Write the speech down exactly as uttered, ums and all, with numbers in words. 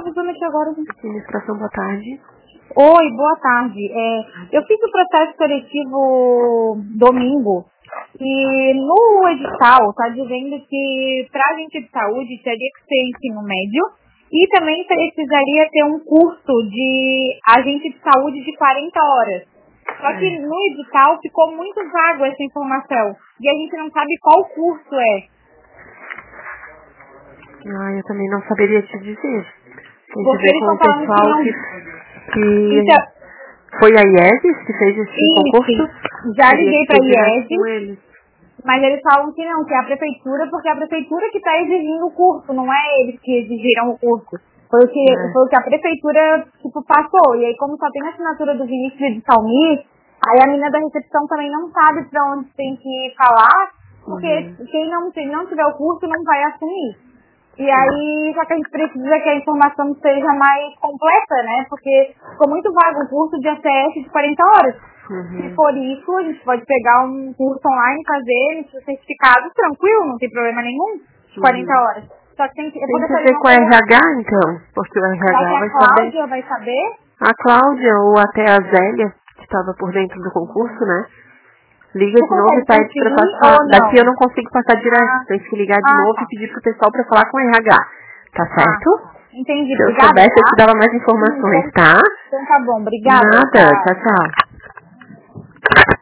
usando aqui agora. Administração, boa tarde. Oi, boa tarde. É, eu fiz o processo seletivo domingo e no edital está dizendo que para agente de saúde teria que ser ensino médio e também precisaria ter um curso de agente de saúde de quarenta horas. Só que no edital ficou muito vago essa informação e a gente não sabe qual curso é. Ah, eu também não saberia te dizer. Tem que Porque ver eles com o estão falando que pessoal não... que, que Então, foi a IES que fez esse sim, concurso. já Teria liguei que para ser a direto IES, com eles. mas eles falam que não, que é a prefeitura, porque é a prefeitura que está exigindo o curso, não é eles que exigiram o curso. Foi o que, É. foi o que a prefeitura tipo, passou. E aí, como só tem a assinatura do Vinícius de Salmi, aí a menina da recepção também não sabe para onde tem que falar, porque Uhum. quem não, quem não tiver o curso não vai assumir. E aí, só que a gente precisa que a informação seja mais completa, né? Porque ficou muito vago o curso de A C S de quarenta horas. Uhum. Se for isso, a gente pode pegar um curso online, fazer esse certificado tranquilo, não tem problema nenhum, de quarenta Uhum. horas. Só que tem que... Tem Porque que eles ver não com a têm... R H, então. Porque o R Será H que a vai saber. Cláudia vai saber? A Cláudia ou até a Zélia, que estava por dentro do concurso, né? Liga Tu de novo e consegue pede pra transferir passar. ou Daqui não? eu não consigo passar direto. Ah, Tem que ligar de ah novo tá. e pedir pro pessoal pra falar com o R H. Tá Tá. certo? Entendi. Se eu Obrigada, soubesse, eu te tá? dava mais Hum, informações, Então, tá? então tá bom. Obrigada. Nada. Tchau. Tchau, tchau.